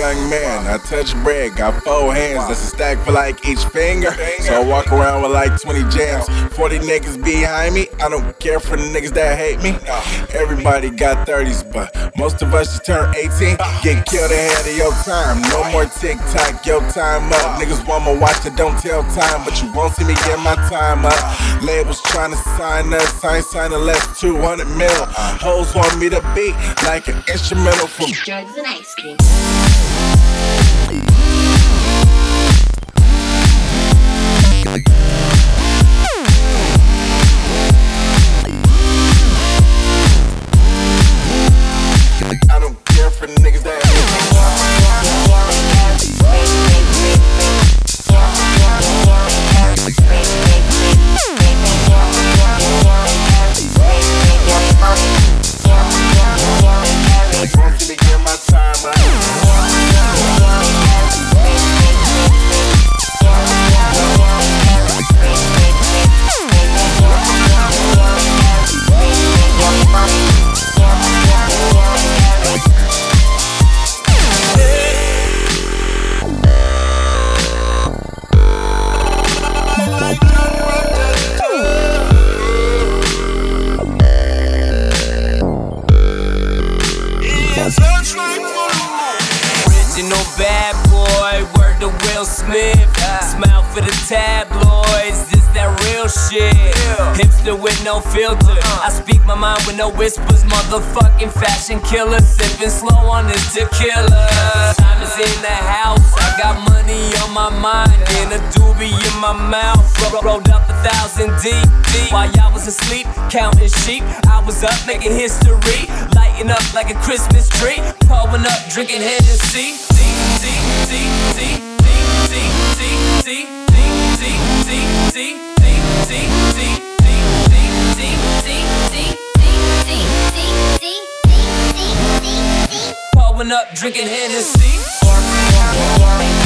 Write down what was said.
young man, I touch bread, got 4 hands, that's a stack for like each finger. So I walk around with like 20 jams, 40 niggas behind me. I don't care for the niggas that hate me. Everybody got 30s, but most of us just turn 18. Get killed ahead of your time, no more TikTok, your time up. Niggas want my watch that don't tell time, but you won't see me get my time up. Labels trying to sign us, I ain't signing less 200 mil. Hoes want me to beat like an instrumental from drugs and ice cream. I don't care for niggas that want me to get my time up. Original bad boy, word to Will Smith. Smile for the tabloids, this that real shit. Hipster with no filter, I speak my mind with no whispers. Motherfucking fashion killer, sipping slow on this tequila. Time is in the house, I got money on my mind and a doobie in my mouth. Rolled up 1,000 deep. While y'all was asleep, counting sheep, I was up making history, lighting up like a Christmas tree, pulling up, drinking Hennessy. Pulling up, drinking Hennessy.